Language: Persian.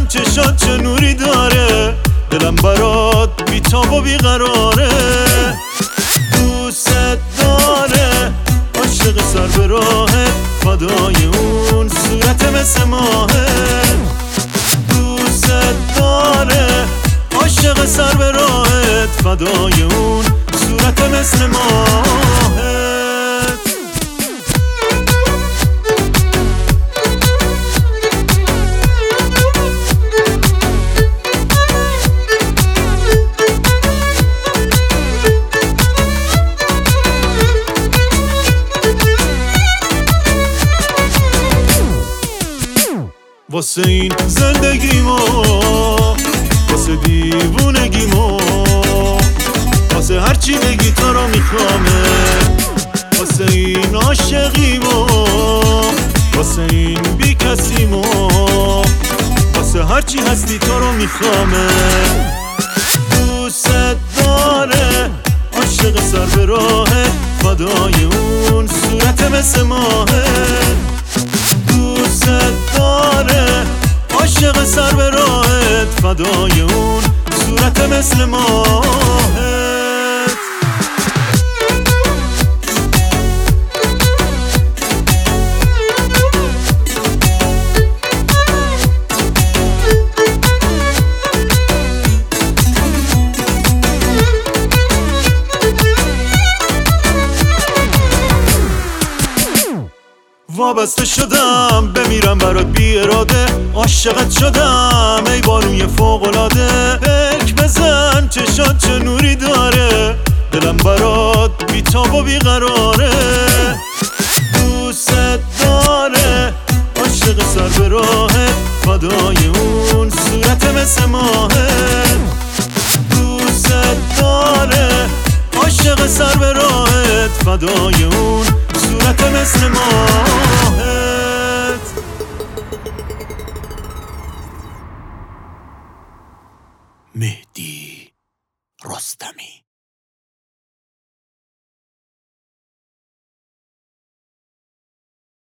بزن چشات چه نوری داره، دلم برات بیتاب و بیقراره. دوست داره عاشق سر به راهت، فدای اون صورت مثل ماهه. دوست داره عاشق سر به راهت، فدای اون صورت مثل ماهت. واسه این زندگیمو، واسه دیوونگیمو، واسه هرچی بگی تو رو میخوامه. واسه این عاشقیمو، واسه این بی کسیمو، واسه هرچی هستی تو رو میخوامه. دوست داره عاشق سر به راهت، فدای اون صورت مثل ماهه. دوست داره عاشق سر به راهت، فدای اون صورت مثل ماهت. وابسته شدم بمیرم برات بی اراده، عاشقت شدم ای بانوی فوق‌العاده. پلک بزن چشات چه نوری داره، دلم برات بیتاب و بیقراره. دوست داره عاشق سر به راهت، فدای اون صورت مثل ماهت. دوست داره عاشق سر به راهت، فدای اون صورت مثل ماهت.